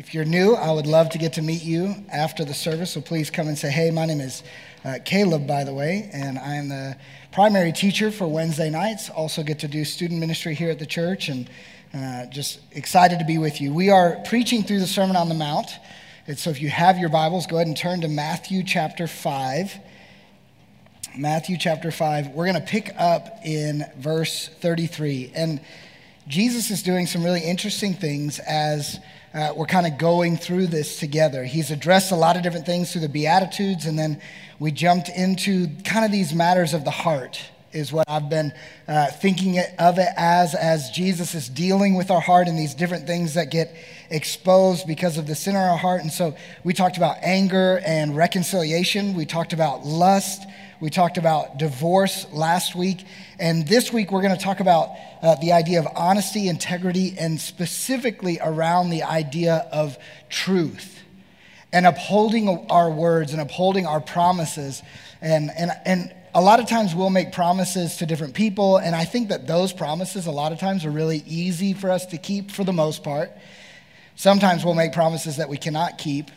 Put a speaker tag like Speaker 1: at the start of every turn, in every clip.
Speaker 1: If you're new, I would love to get to meet you after the service, so please come and say, hey, my name is Caleb, by the way, and I am the primary teacher for Wednesday nights. Also get to do student ministry here at the church, and just excited to be with you. We are preaching through the Sermon on the Mount, and so if you have your Bibles, go ahead and turn to Matthew chapter 5. Matthew chapter 5. We're going to pick up in verse 33, and Jesus is doing some really interesting things as we're kind of going through this together. He's addressed a lot of different things through the Beatitudes, and then we jumped into kind of these matters of the heart is what I've been thinking of it as Jesus is dealing with our heart and these different things that get exposed because of the sin in our heart. And so we talked about anger and reconciliation. We talked about lust. We talked about divorce last week. And this week we're going to talk about the idea of honesty, integrity, and specifically around the idea of truth and upholding our words and upholding our promises. And a lot of times we'll make promises to different people, and I think that those promises a lot of times are really easy for us to keep for the most part. Sometimes we'll make promises that we cannot keep.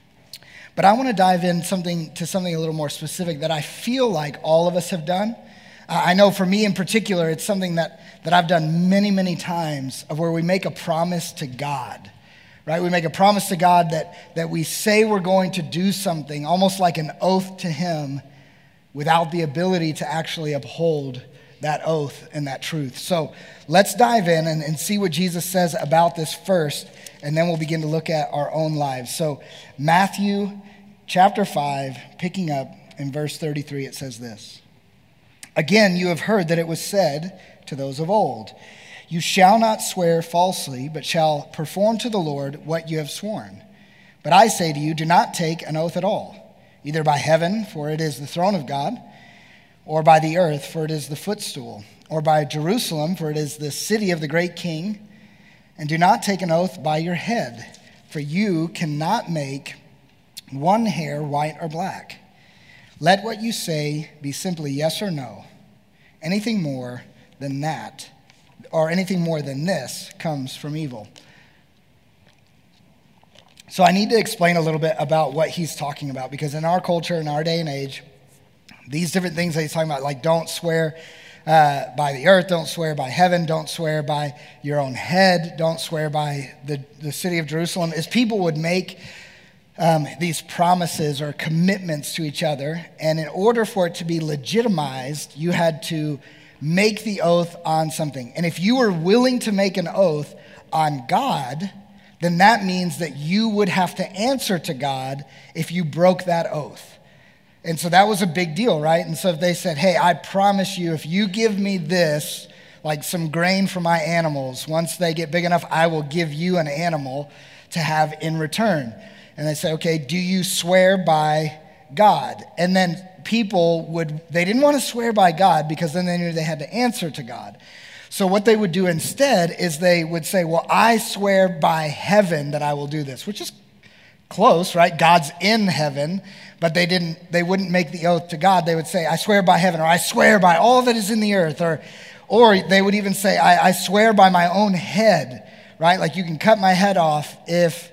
Speaker 1: But I want to dive in something a little more specific that I feel like all of us have done. I know for me in particular, it's something that I've done many, many times of where we make a promise to God, right? We make a promise to God that we say we're going to do something, almost like an oath to Him, without the ability to actually uphold that oath and that truth. So let's dive in and see what Jesus says about this first, and then we'll begin to look at our own lives. So Matthew chapter 5, picking up in verse 33, it says this. Again, you have heard that it was said to those of old, you shall not swear falsely, but shall perform to the Lord what you have sworn. But I say to you, do not take an oath at all, either by heaven, for it is the throne of God, or by the earth, for it is the footstool, or by Jerusalem, for it is the city of the great king. And do not take an oath by your head, for you cannot make one hair white or black. Let what you say be simply yes or no. Anything more than that, or anything more than this, comes from evil. So I need to explain a little bit about what he's talking about, because in our culture, in our day and age, these different things that he's talking about, like don't swear by the earth, don't swear by heaven, don't swear by your own head, don't swear by the city of Jerusalem, is people would make these promises or commitments to each other, and in order for it to be legitimized, you had to make the oath on something. And if you were willing to make an oath on God, then that means that you would have to answer to God if you broke that oath. And so that was a big deal, right? And so if they said, hey, I promise you, if you give me this, like some grain for my animals, once they get big enough, I will give you an animal to have in return. And they say, okay, do you swear by God? And then they didn't want to swear by God because then they knew they had to answer to God. So what they would do instead is they would say, well, I swear by heaven that I will do this, which is close, right? God's in heaven, but they wouldn't make the oath to God. They would say, I swear by heaven, or I swear by all that is in the earth, or they would even say, I swear by my own head, right? Like you can cut my head off if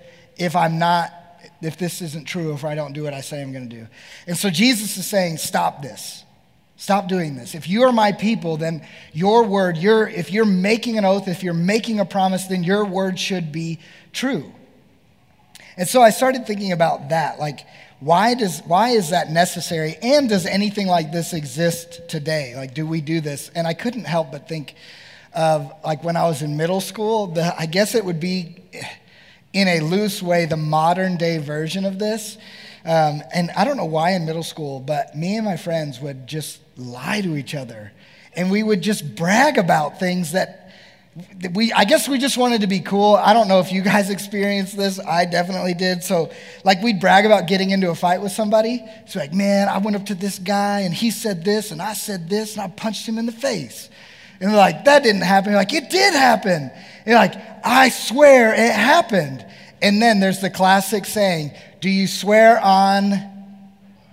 Speaker 1: this isn't true, if I don't do what I say I'm going to do. And so Jesus is saying, stop this. Stop doing this. If you are my people, then your word, if you're making an oath, if you're making a promise, then your word should be true. And so I started thinking about that. Like, why is that necessary? And does anything like this exist today? Like, do we do this? And I couldn't help but think of, like, when I was in middle school, I guess it would be, in a loose way, the modern day version of this. And I don't know why in middle school, but me and my friends would just lie to each other. And we would just brag about things that I guess we just wanted to be cool. I don't know if you guys experienced this. I definitely did. So like we'd brag about getting into a fight with somebody. It's like, man, I went up to this guy and he said this and I said this and I punched him in the face. And they're like, that didn't happen. You're like, it did happen. And you're like, I swear it happened. And then there's the classic saying, do you swear on,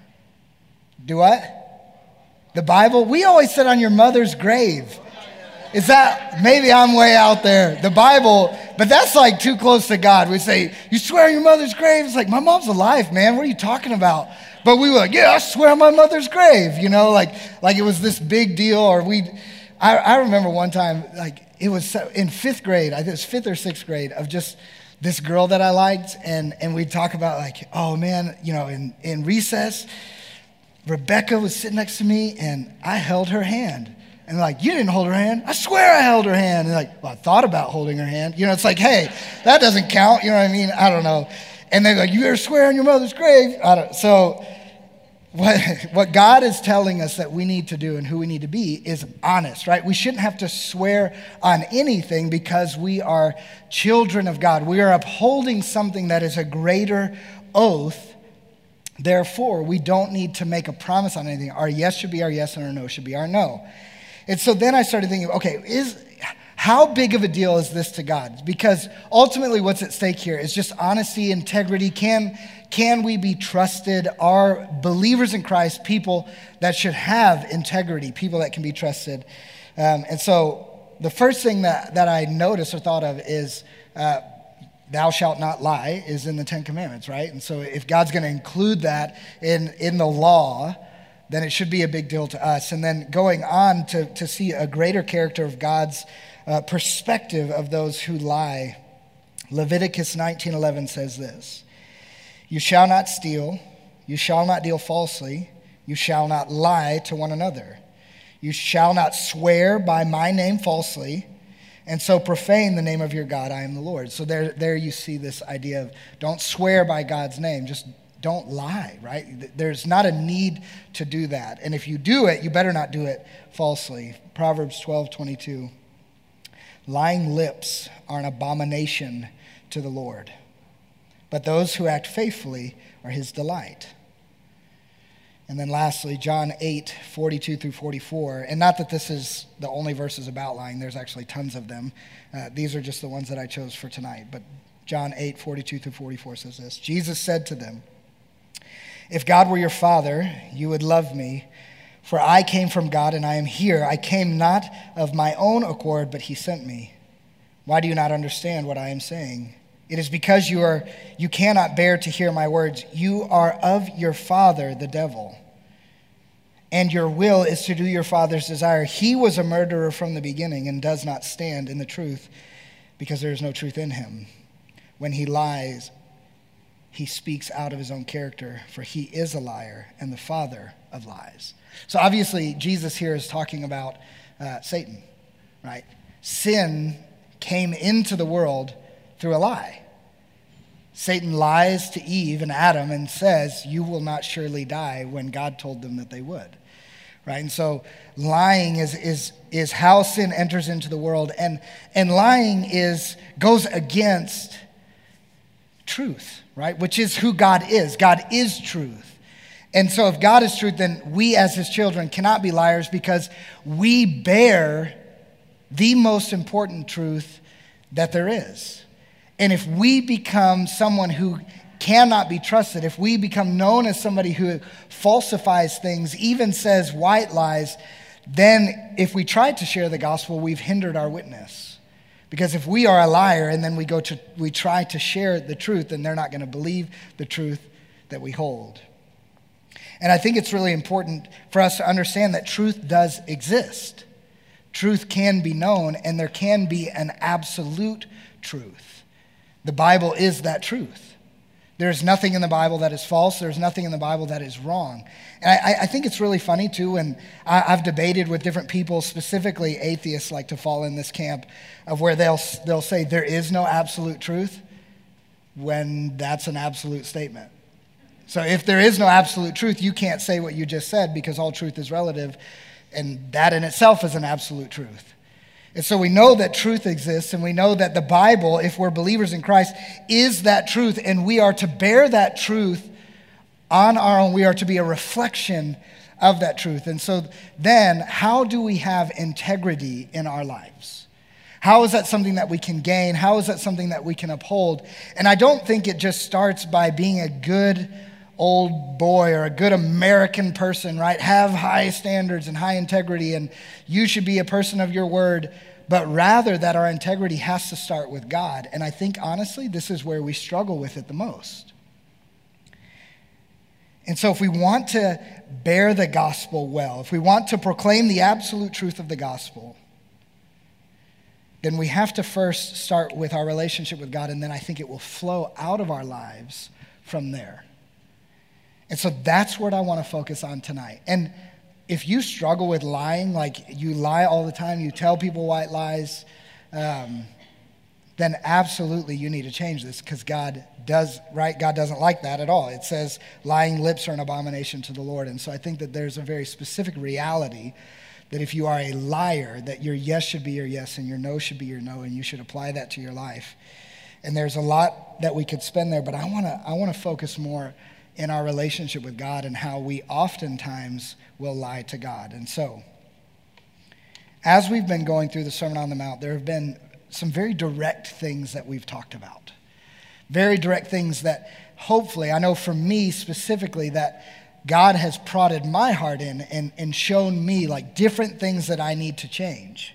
Speaker 1: do what? The Bible? We always said on your mother's grave. Is that, maybe I'm way out there. The Bible, but that's like too close to God. We say, you swear on your mother's grave? It's like, my mom's alive, man. What are you talking about? But we were like, yeah, I swear on my mother's grave, you know, like it was this big deal. Or I remember one time, like it was in fifth grade, I think it was fifth or sixth grade, of just this girl that I liked. And we'd talk about like, oh man, you know, in recess, Rebecca was sitting next to me and I held her hand. And like, you didn't hold her hand. I swear I held her hand. And like, well, I thought about holding her hand. You know, it's like, hey, that doesn't count. You know what I mean? I don't know. And they're like, you ever swear on your mother's grave? So what God is telling us that we need to do and who we need to be is honest, right? We shouldn't have to swear on anything because we are children of God. We are upholding something that is a greater oath. Therefore, we don't need to make a promise on anything. Our yes should be our yes and our no should be our no. And so then I started thinking, okay, how big of a deal is this to God? Because ultimately what's at stake here is just honesty, integrity. Can we be trusted? Are believers in Christ people that should have integrity, people that can be trusted? And so the first thing that I noticed or thought of is thou shalt not lie is in the Ten Commandments, right? And so if God's going to include that in the law, then it should be a big deal to us. And then going on to see a greater character of God's perspective of those who lie. Leviticus 19:11 says this: you shall not steal, you shall not deal falsely, you shall not lie to one another. You shall not swear by my name falsely, and so profane the name of your God. I am the Lord. So there you see this idea of don't swear by God's name, just don't lie, right? There's not a need to do that. And if you do it, you better not do it falsely. Proverbs 12:22. Lying lips are an abomination to the Lord, but those who act faithfully are his delight. And then lastly, John 8:42 through 44. And not that this is the only verses about lying. There's actually tons of them. These are just the ones that I chose for tonight. But John 8:42 through 44 says this: Jesus said to them, if God were your Father, you would love me, for I came from God and I am here. I came not of my own accord, but he sent me. Why do you not understand what I am saying? It is because you cannot bear to hear my words. You are of your father, the devil, and your will is to do your father's desire. He was a murderer from the beginning and does not stand in the truth because there is no truth in him. When he lies, he speaks out of his own character, for he is a liar and the father of lies. So obviously, Jesus here is talking about Satan, right? Sin came into the world through a lie. Satan lies to Eve and Adam and says, you will not surely die, when God told them that they would, right? And so lying is how sin enters into the world, and lying goes against truth, right? Which is who God is. God is truth. And so if God is truth, then we as his children cannot be liars because we bear the most important truth that there is. And if we become someone who cannot be trusted, if we become known as somebody who falsifies things, even says white lies, then if we try to share the gospel, we've hindered our witness. Because if we are a liar and then we try to share the truth, then they're not going to believe the truth that we hold. And I think it's really important for us to understand that truth does exist. Truth can be known, and there can be an absolute truth. The Bible is that truth. There's nothing in the Bible that is false. There's nothing in the Bible that is wrong. And I think it's really funny too, and I've debated with different people, specifically atheists like to fall in this camp of where they'll say there is no absolute truth when that's an absolute statement. So if there is no absolute truth, you can't say what you just said because all truth is relative, and that in itself is an absolute truth. And so we know that truth exists, and we know that the Bible, if we're believers in Christ, is that truth, and we are to bear that truth on our own. We are to be a reflection of that truth. And so then, how do we have integrity in our lives? How is that something that we can gain? How is that something that we can uphold? And I don't think it just starts by being a good, old boy or a good American person, right? Have high standards and high integrity, and you should be a person of your word, but rather that our integrity has to start with God. And I think, honestly, this is where we struggle with it the most. And so if we want to bear the gospel well, if we want to proclaim the absolute truth of the gospel, then we have to first start with our relationship with God, and then I think it will flow out of our lives from there. And so that's what I want to focus on tonight. And if you struggle with lying, like you lie all the time, you tell people white lies, then absolutely you need to change this, because God does, right? God doesn't like that at all. It says lying lips are an abomination to the Lord. And so I think that there's a very specific reality that if you are a liar, that your yes should be your yes and your no should be your no, and you should apply that to your life. And there's a lot that we could spend there, but I want to focus more in our relationship with God and how we oftentimes will lie to God. And so, as we've been going through the Sermon on the Mount, there have been some very direct things that we've talked about. Very direct things that hopefully, I know for me specifically, that God has prodded my heart in and shown me like different things that I need to change.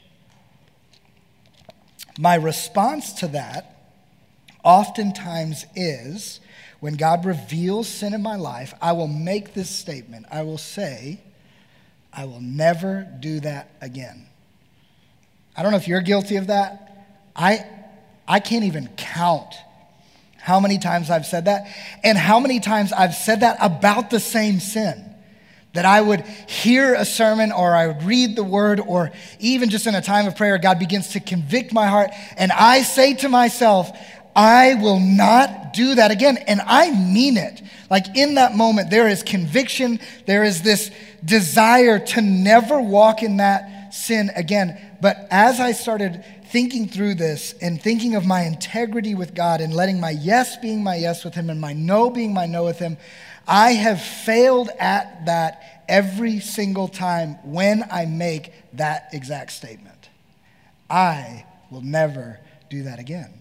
Speaker 1: My response to that oftentimes is, when God reveals sin in my life, I will make this statement. I will say, I will never do that again. I don't know if you're guilty of that. I can't even count how many times I've said that, and how many times I've said that about the same sin. That I would hear a sermon, or I would read the word, or even just in a time of prayer, God begins to convict my heart, and I say to myself, I will not do that again. And I mean it. Like in that moment, there is conviction. There is this desire to never walk in that sin again. But as I started thinking through this and thinking of my integrity with God and letting my yes being my yes with him and my no being my no with him, I have failed at that every single time when I make that exact statement. I will never do that again.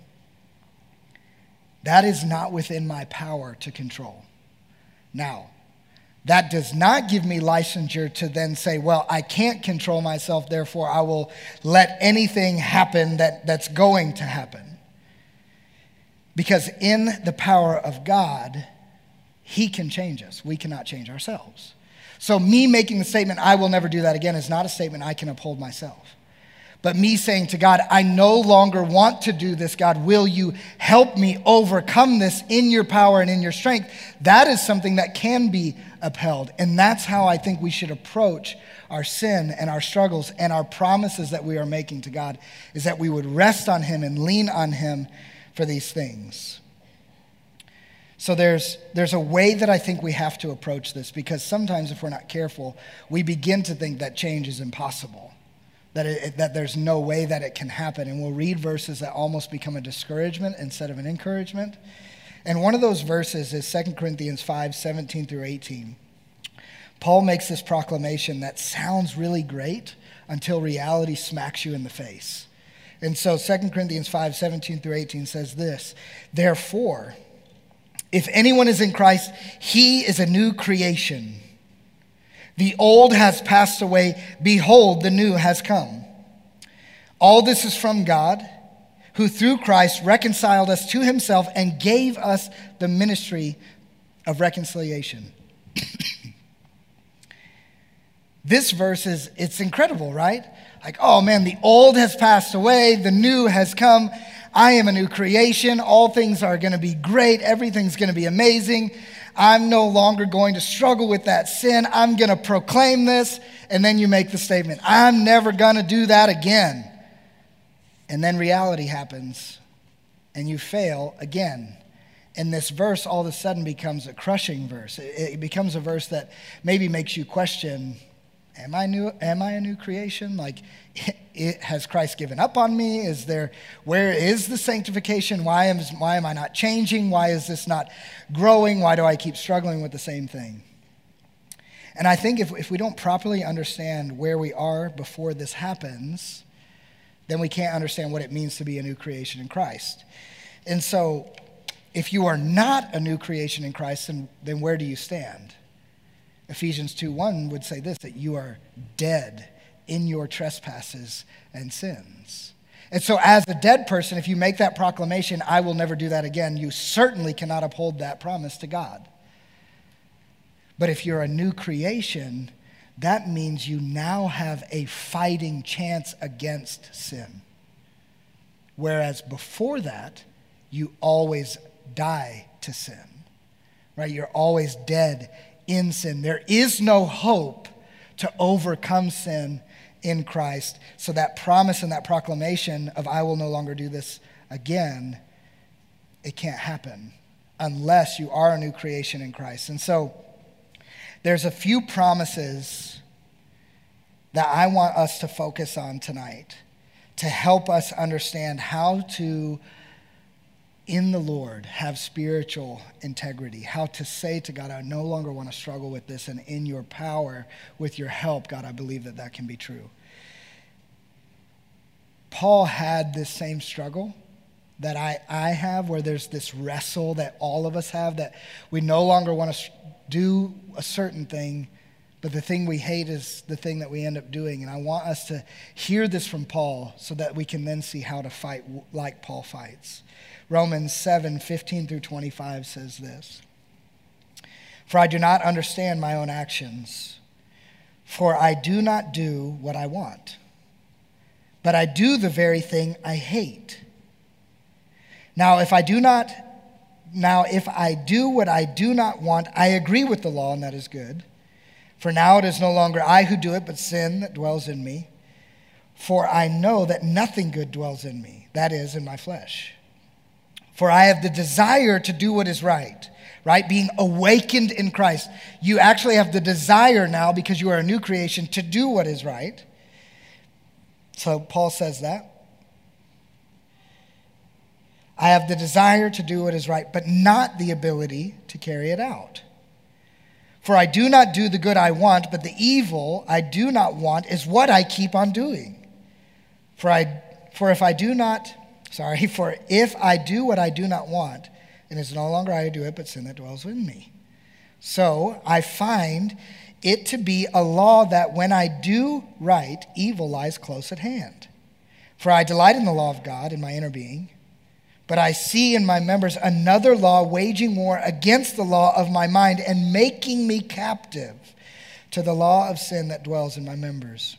Speaker 1: That is not within my power to control. Now, that does not give me licensure to then say, well, I can't control myself, therefore I will let anything happen that's going to happen. Because in the power of God, he can change us. We cannot change ourselves. So me making the statement, I will never do that again, is not a statement I can uphold myself. But me saying to God, I no longer want to do this, God, will you help me overcome this in your power and in your strength? That is something that can be upheld. And that's how I think we should approach our sin and our struggles and our promises that we are making to God, is that we would rest on him and lean on him for these things. So there's a way that I think we have to approach this, because sometimes if we're not careful, we begin to think that change is impossible. That there's no way that it can happen. And we'll read verses that almost become a discouragement instead of an encouragement. And one of those verses is 2 Corinthians 5, 17 through 18. Paul makes this proclamation that sounds really great until reality smacks you in the face. And so 2 Corinthians 5, 17 through 18 says this: therefore, if anyone is in Christ, he is a new creation. The old has passed away. Behold, the new has come. All this is from God, who through Christ reconciled us to himself and gave us the ministry of reconciliation. This verse it's incredible, right? Like, oh man, the old has passed away. The new has come. I am a new creation. All things are going to be great. Everything's going to be amazing. I'm no longer going to struggle with that sin. I'm going to proclaim this. And then you make the statement, I'm never going to do that again. And then reality happens and you fail again. And this verse all of a sudden becomes a crushing verse. It becomes a verse that maybe makes you question, am I a new creation? Like, has Christ given up on me? Where is the sanctification? Why am I not changing? Why is this not growing? Why do I keep struggling with the same thing? And I think if we don't properly understand where we are before this happens, then we can't understand what it means to be a new creation in Christ. And so If you are not a new creation in Christ, then where do you stand? Ephesians 2:1 would say this, that you are dead in your trespasses and sins. And so as a dead person, if you make that proclamation, I will never do that again, you certainly cannot uphold that promise to God. But if you're a new creation, that means you now have a fighting chance against sin. Whereas before that, you always die to sin, right? You're always dead in sin. There is no hope to overcome sin in Christ. So that promise and that proclamation of I will no longer do this again, it can't happen unless you are a new creation in Christ. And so there's a few promises that I want us to focus on tonight to help us understand how to, in the Lord, have spiritual integrity, how to say to God, I no longer want to struggle with this, and in your power, with your help, God, I believe that that can be true. Paul had this same struggle that I have, where there's this wrestle that all of us have, that we no longer want to do a certain thing, but the thing we hate is the thing that we end up doing. And I want us to hear this from Paul so that we can then see how to fight like Paul fights. Romans 7:15-25 says this, for I do not understand my own actions, for I do not do what I want, but I do the very thing I hate. Now, if I do what I do not want, I agree with the law, and that is good. For now it is no longer I who do it, but sin that dwells in me. For I know that nothing good dwells in me, that is, in my flesh. For I have the desire to do what is right? Being awakened in Christ. You actually have the desire now, because you are a new creation, to do what is right. So Paul says that. I have the desire to do what is right, but not the ability to carry it out. For I do not do the good I want, but the evil I do not want is what I keep on doing. For if I do what I do not want, it is no longer I who do it, but sin that dwells in me. So I find it to be a law that when I do right, evil lies close at hand. For I delight in the law of God in my inner being, but I see in my members another law waging war against the law of my mind and making me captive to the law of sin that dwells in my members.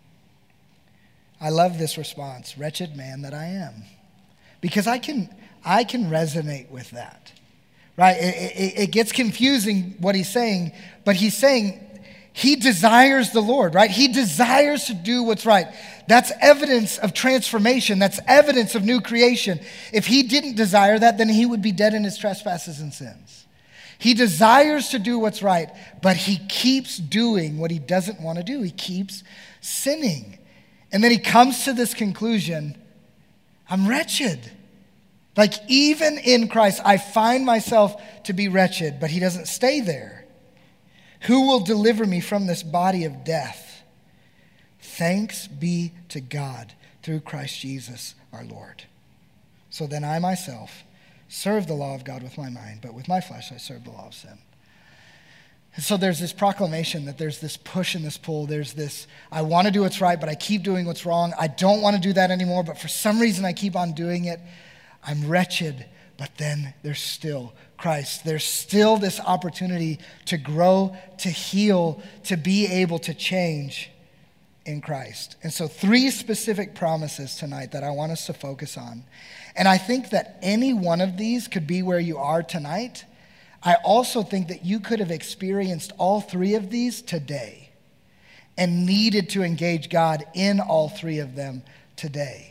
Speaker 1: I love this response, wretched man that I am, because I can resonate with that, right? It gets confusing what he's saying, but he's saying he desires the Lord, right? He desires to do what's right. That's evidence of transformation. That's evidence of new creation. If he didn't desire that, then he would be dead in his trespasses and sins. He desires to do what's right, but he keeps doing what he doesn't want to do. He keeps sinning. And then he comes to this conclusion, I'm wretched. Like even in Christ, I find myself to be wretched, but he doesn't stay there. Who will deliver me from this body of death? Thanks be to God through Christ Jesus our Lord. So then I myself serve the law of God with my mind, but with my flesh I serve the law of sin. And so there's this proclamation that there's this push and this pull. There's this, I want to do what's right, but I keep doing what's wrong. I don't want to do that anymore, but for some reason I keep on doing it. I'm wretched, but then there's still Christ. There's still this opportunity to grow, to heal, to be able to change in Christ. And so 3 specific promises tonight that I want us to focus on. And I think that any one of these could be where you are tonight. I also think that you could have experienced all 3 of these today and needed to engage God in all 3 of them today.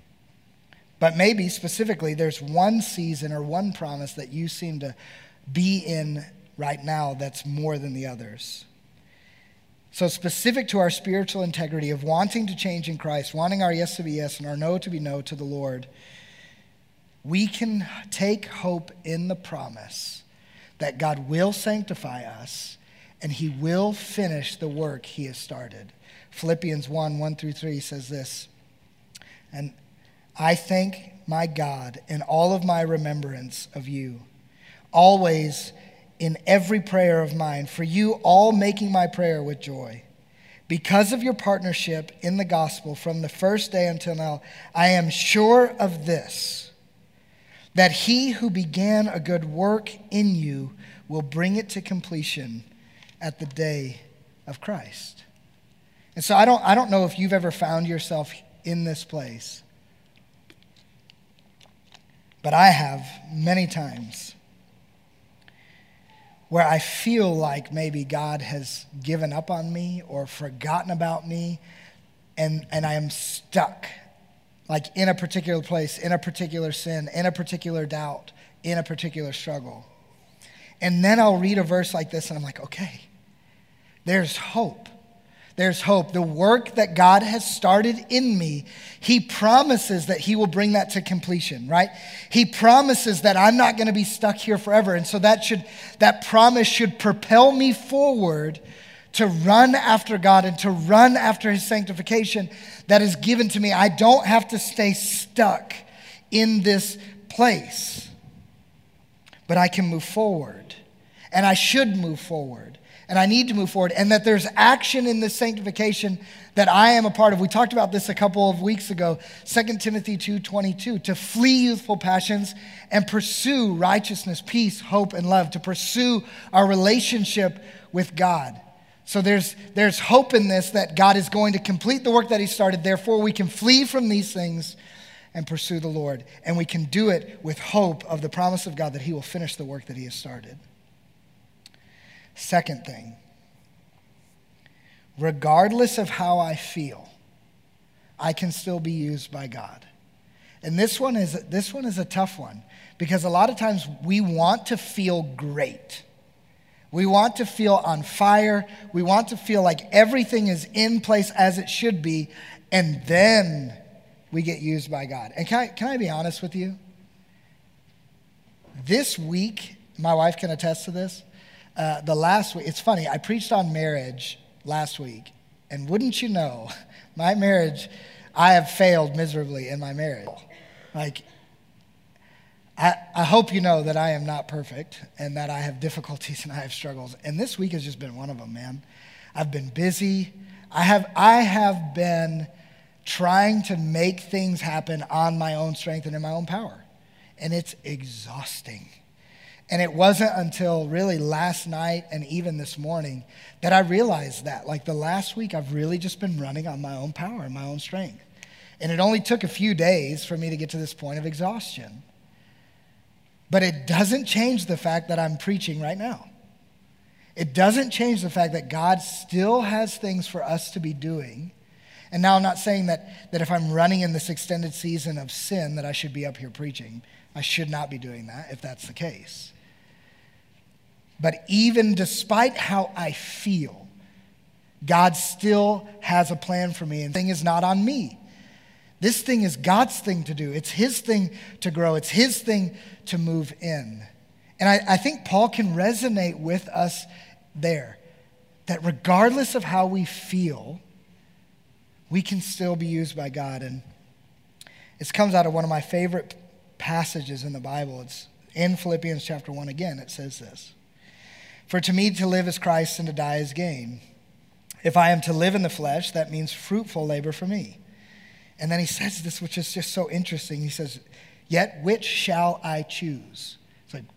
Speaker 1: But maybe specifically there's one season or one promise that you seem to be in right now that's more than the others. So specific to our spiritual integrity of wanting to change in Christ, wanting our yes to be yes and our no to be no to the Lord, we can take hope in the promise that God will sanctify us and he will finish the work he has started. Philippians 1:1-3 says this, and I thank my God in all of my remembrance of you, always in every prayer of mine, for you all making my prayer with joy. Because of your partnership in the gospel from the first day until now, I am sure of this, that he who began a good work in you will bring it to completion at the day of Christ. And so I don't know if you've ever found yourself in this place, but I have many times where I feel like maybe God has given up on me or forgotten about me, and I am stuck, like in a particular place, in a particular sin, in a particular doubt, in a particular struggle. And then I'll read a verse like this and I'm like, okay, there's hope. There's hope. The work that God has started in me, he promises that he will bring that to completion, right? He promises that I'm not going to be stuck here forever. And so that promise should propel me forward to run after God and to run after his sanctification that is given to me. I don't have to stay stuck in this place, but I can move forward, and I should move forward. And I need to move forward, and that there's action in this sanctification that I am a part of. We talked about this a couple of weeks ago, 2 Timothy 2:22, to flee youthful passions and pursue righteousness, peace, hope, and love, to pursue our relationship with God. So there's hope in this, that God is going to complete the work that he started. Therefore, we can flee from these things and pursue the Lord. And we can do it with hope of the promise of God that he will finish the work that he has started. Second thing, regardless of how I feel, I can still be used by God. And this one is a tough one, because a lot of times we want to feel great. We want to feel on fire. We want to feel like everything is in place as it should be, and then we get used by God. And can I be honest with you? This week, my wife can attest to this. The last week, it's funny, I preached on marriage last week, and wouldn't you know, my marriage, I have failed miserably in my marriage. Like, I hope you know that I am not perfect and that I have difficulties and I have struggles. And this week has just been one of them, man. I've been busy. I have been trying to make things happen on my own strength and in my own power. And it's exhausting. And it wasn't until really last night and even this morning that I realized that. Like the last week, I've really just been running on my own power and my own strength. And it only took a few days for me to get to this point of exhaustion. But it doesn't change the fact that I'm preaching right now. It doesn't change the fact that God still has things for us to be doing. And now I'm not saying that if I'm running in this extended season of sin that I should be up here preaching. I should not be doing that if that's the case. But even despite how I feel, God still has a plan for me, and the thing is not on me. This thing is God's thing to do. It's his thing to grow. It's his thing to move in. And I think Paul can resonate with us there, that regardless of how we feel, we can still be used by God. And it comes out of one of my favorite passages in the Bible. It's in Philippians chapter 1 again. It says this: "For to me to live is Christ and to die is gain. If I am to live in the flesh, that means fruitful labor for me." And then he says this, which is just so interesting. He says, "Yet which shall I choose?" It's like,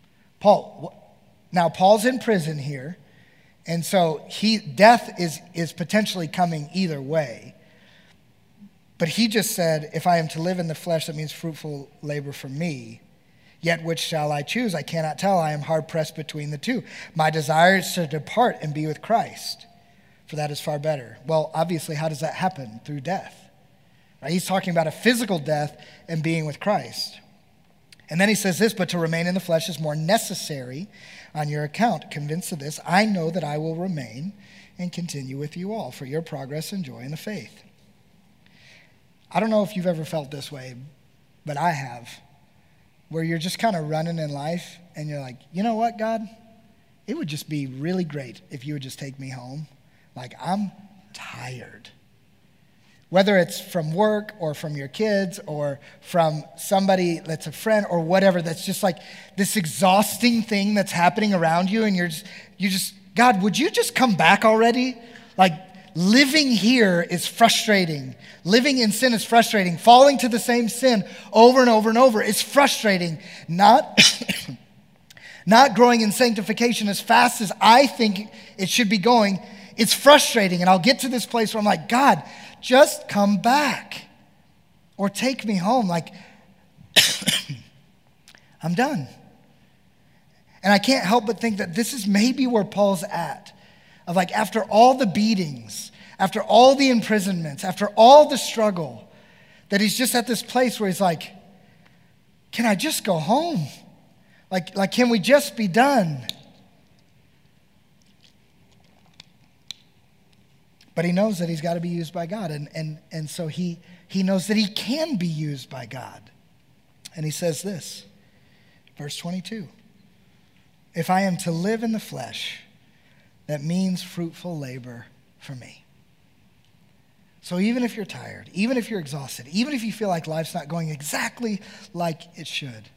Speaker 1: Paul's in prison here. And so death is potentially coming either way. But he just said, if I am to live in the flesh, that means fruitful labor for me. Yet which shall I choose? I cannot tell. I am hard pressed between the two. My desire is to depart and be with Christ, for that is far better. Well, obviously, how does that happen? Through death. Right? He's talking about a physical death and being with Christ. And then he says this: "But to remain in the flesh is more necessary on your account. Convinced of this, I know that I will remain and continue with you all for your progress and joy in the faith." I don't know if you've ever felt this way, but I have, where you're just kind of running in life and you're like, you know what, God? It would just be really great if you would just take me home. Like, I'm tired. Whether it's from work or from your kids or from somebody that's a friend or whatever, that's just like this exhausting thing that's happening around you, and you just, God, would you just come back already? Like, living here is frustrating. Living in sin is frustrating. Falling to the same sin over and over and over is frustrating. Not growing in sanctification as fast as I think it should be going, it's frustrating. And I'll get to this place where I'm like, God, just come back or take me home. Like, I'm done. And I can't help but think that this is maybe where Paul's at. Of like, after all the beatings, after all the imprisonments, after all the struggle, that he's just at this place where he's like, can I just go home? Like, can we just be done? But he knows that he's got to be used by God. And so he knows that he can be used by God. And he says this, verse 22. If I am to live in the flesh, that means fruitful labor for me. So even if you're tired, even if you're exhausted, even if you feel like life's not going exactly like it should,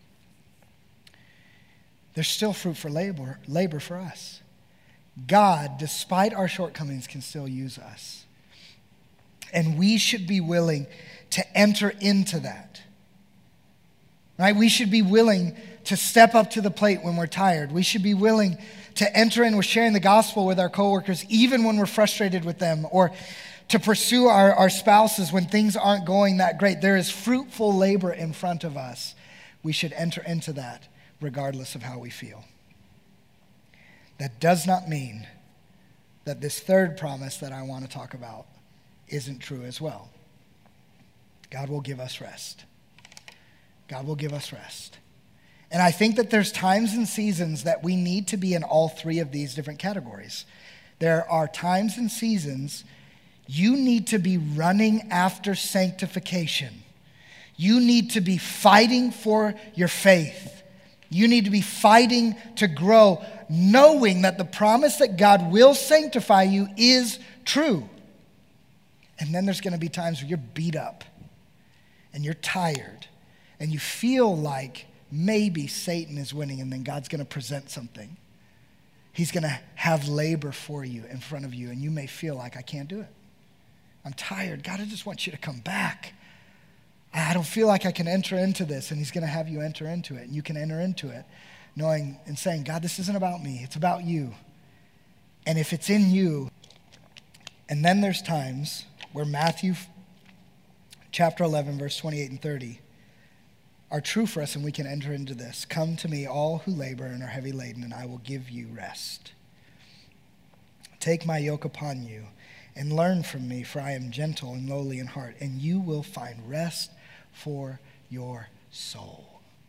Speaker 1: there's still fruit for labor for us. God, despite our shortcomings, can still use us. And we should be willing to enter into that. Right? We should be willing to step up to the plate when we're tired. We should be willing to enter in with sharing the gospel with our coworkers, even when we're frustrated with them, or to pursue our spouses when things aren't going that great. There is fruitful labor in front of us. We should enter into that regardless of how we feel. That does not mean that this third promise that I want to talk about isn't true as well. God will give us rest. God will give us rest. And I think that there's times and seasons that we need to be in all three of these different categories. There are times and seasons you need to be running after sanctification. You need to be fighting for your faith. You need to be fighting to grow, knowing that the promise that God will sanctify you is true. And then there's going to be times where you're beat up and you're tired and you feel like maybe Satan is winning, and then God's going to present something. He's going to have labor for you in front of you, and you may feel like, I can't do it. I'm tired. God, I just want you to come back. I don't feel like I can enter into this, and he's going to have you enter into it, and you can enter into it knowing and saying, God, this isn't about me. It's about you. And if it's in you, and then there's times where Matthew chapter 11, verse 28 and 30 are true for us, and we can enter into this. Come to me, all who labor and are heavy laden, and I will give you rest. Take my yoke upon you and learn from me, for I am gentle and lowly in heart, and you will find rest for your soul.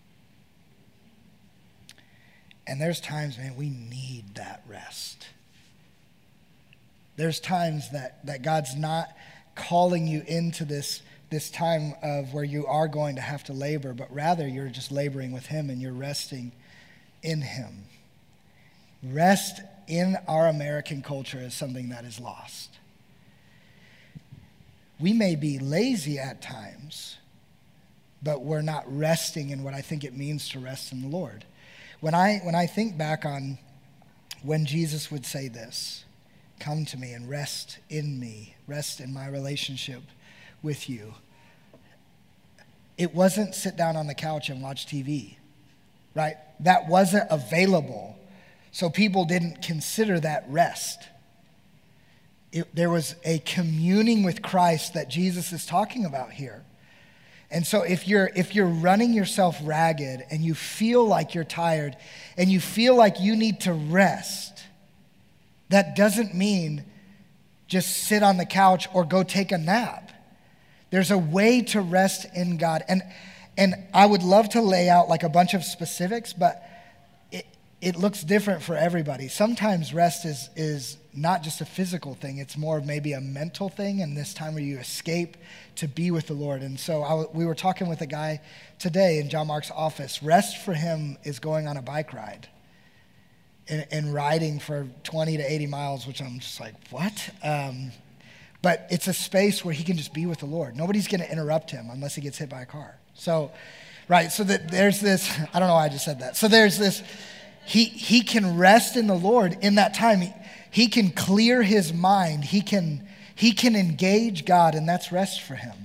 Speaker 1: And there's times, man, we need that rest. There's times that God's not calling you into this time of where you are going to have to labor, but rather you're just laboring with him and you're resting in him. Rest in our American culture is something that is lost. We may be lazy at times, but we're not resting in what I think it means to rest in the Lord. When I think back on when Jesus would say this, come to me and rest in me, rest in my relationship with you. It wasn't sit down on the couch and watch TV, right? That wasn't available. So people didn't consider that rest. There was a communing with Christ that Jesus is talking about here. And so if you're running yourself ragged and you feel like you're tired and you feel like you need to rest, that doesn't mean just sit on the couch or go take a nap. There's a way to rest in God. And I would love to lay out like a bunch of specifics, but it looks different for everybody. Sometimes rest is not just a physical thing. It's more of maybe a mental thing, and this time where you escape to be with the Lord. And so we were talking with a guy today in John Mark's office. Rest for him is going on a bike ride and riding for 20 to 80 miles, which I'm just like, what? but it's a space where he can just be with the Lord. Nobody's going to interrupt him unless he gets hit by a car. So, right, so that there's this, I don't know why I just said that. So there's this, he can rest in the Lord in that time. He can clear his mind. He can engage God, and that's rest for him.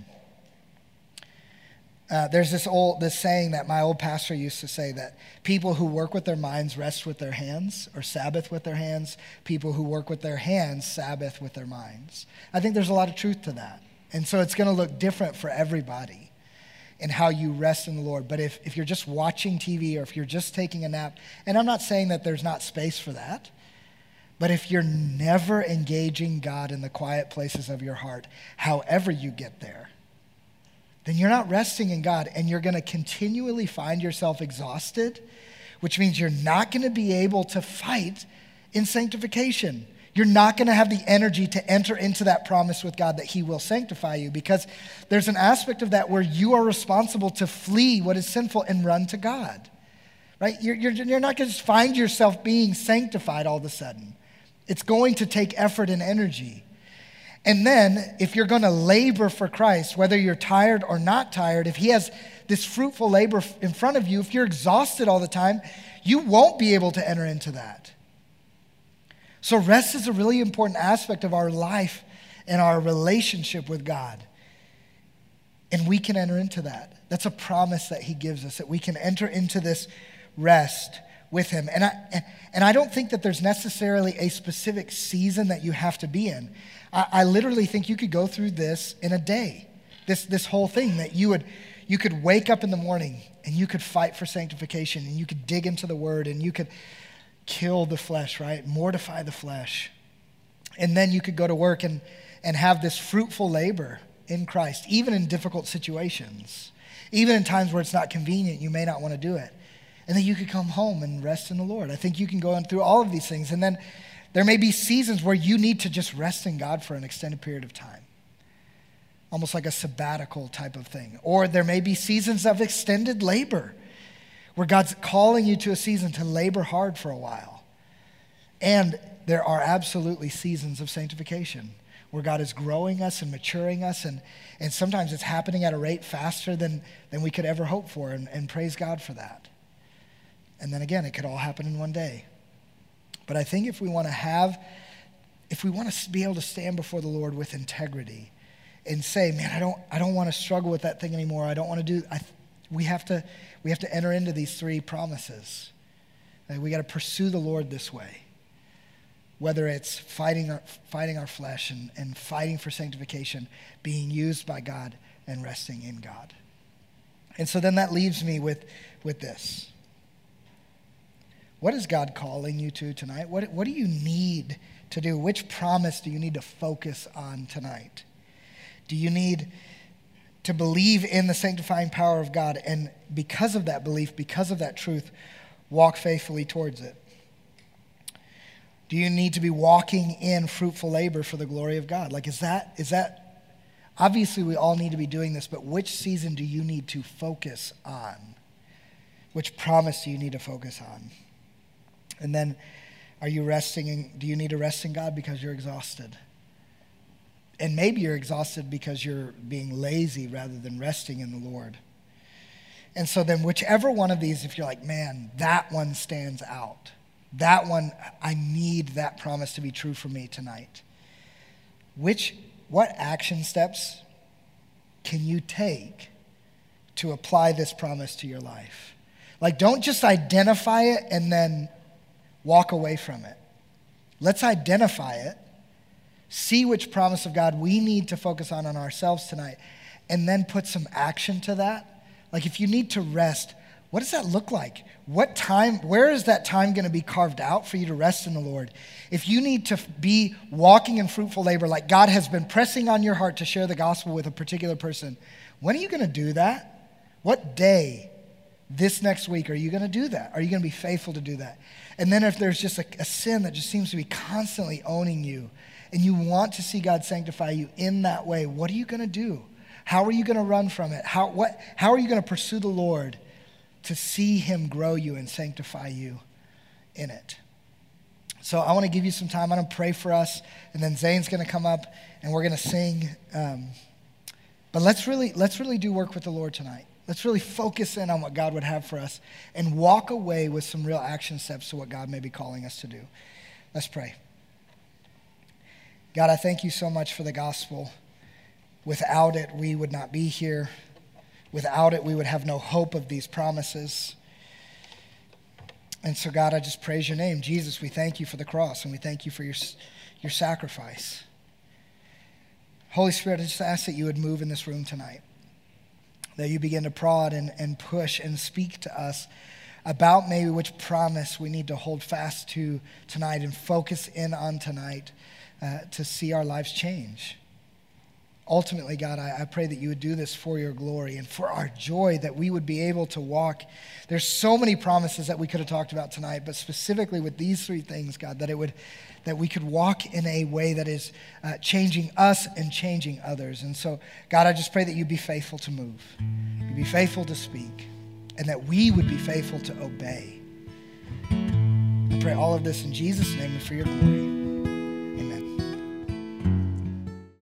Speaker 1: There's this saying that my old pastor used to say, that people who work with their minds rest with their hands, or Sabbath with their hands. People who work with their hands Sabbath with their minds. I think there's a lot of truth to that. And so it's going to look different for everybody in how you rest in the Lord. But if you're just watching TV, or if you're just taking a nap, and I'm not saying that there's not space for that, but if you're never engaging God in the quiet places of your heart, however you get there, then you're not resting in God, and you're going to continually find yourself exhausted, which means you're not going to be able to fight in sanctification. You're not going to have the energy to enter into that promise with God that he will sanctify you, because there's an aspect of that where you are responsible to flee what is sinful and run to God, right? You're not going to just find yourself being sanctified all of a sudden. It's going to take effort and energy. And then if you're going to labor for Christ, whether you're tired or not tired, if he has this fruitful labor in front of you, if you're exhausted all the time, you won't be able to enter into that. So rest is a really important aspect of our life and our relationship with God. And we can enter into that. That's a promise that he gives us, that we can enter into this rest with him. And I don't think that there's necessarily a specific season that you have to be in. I literally think you could go through this in a day, this whole thing, that you could wake up in the morning and you could fight for sanctification, and you could dig into the word, and you could kill the flesh, right? Mortify the flesh. And then you could go to work and have this fruitful labor in Christ, even in difficult situations, even in times where it's not convenient, you may not want to do it. And then you could come home and rest in the Lord. I think you can go through all of these things. And then there may be seasons where you need to just rest in God for an extended period of time, almost like a sabbatical type of thing. Or there may be seasons of extended labor where God's calling you to a season to labor hard for a while. And there are absolutely seasons of sanctification where God is growing us and maturing us, and sometimes it's happening at a rate faster than we could ever hope for, and praise God for that. And then again, it could all happen in one day. But I think if we want to be able to stand before the Lord with integrity and say, man, I don't want to struggle with that thing anymore. I don't want to do, we have to enter into these three promises. We got to pursue the Lord this way. Whether it's fighting our flesh and fighting for sanctification, being used by God and resting in God. And so then that leaves me with this. What is God calling you to tonight? What do you need to do? Which promise do you need to focus on tonight? Do you need to believe in the sanctifying power of God, and because of that belief, because of that truth, walk faithfully towards it? Do you need to be walking in fruitful labor for the glory of God? Like, is that, obviously we all need to be doing this, but which season do you need to focus on? Which promise do you need to focus on? And then, do you need to rest in God because you're exhausted? And maybe you're exhausted because you're being lazy rather than resting in the Lord. And so then whichever one of these, if you're like, man, that one stands out. That one, I need that promise to be true for me tonight. What action steps can you take to apply this promise to your life? Like, don't just identify it and then walk away from it. Let's identify it, see which promise of God we need to focus on ourselves tonight, and then put some action to that. Like, if you need to rest, what does that look like? Where is that time going to be carved out for you to rest in the Lord? If you need to be walking in fruitful labor, like God has been pressing on your heart to share the gospel with a particular person, when are you going to do that? What day this next week are you going to do that? Are you going to be faithful to do that? And then if there's just a sin that just seems to be constantly owning you, and you want to see God sanctify you in that way, what are you going to do? How are you going to run from it? How are you going to pursue the Lord to see him grow you and sanctify you in it? So I want to give you some time. I'm going to pray for us, and then Zane's going to come up, and we're going to sing. But let's really do work with the Lord tonight. Let's really focus in on what God would have for us and walk away with some real action steps to what God may be calling us to do. Let's pray. God, I thank you so much for the gospel. Without it, we would not be here. Without it, we would have no hope of these promises. And so, God, I just praise your name. Jesus, we thank you for the cross, and we thank you for your sacrifice. Holy Spirit, I just ask that you would move in this room tonight, that you begin to prod and push and speak to us about maybe which promise we need to hold fast to tonight and focus in on tonight to see our lives change. Ultimately, God, I pray that you would do this for your glory and for our joy, that we would be able to walk. There's so many promises that we could have talked about tonight, but specifically with these three things, God, that we could walk in a way that is changing us and changing others. And so, God, I just pray that you be faithful to move, you be faithful to speak, and that we would be faithful to obey. I pray all of this in Jesus' name and for your glory.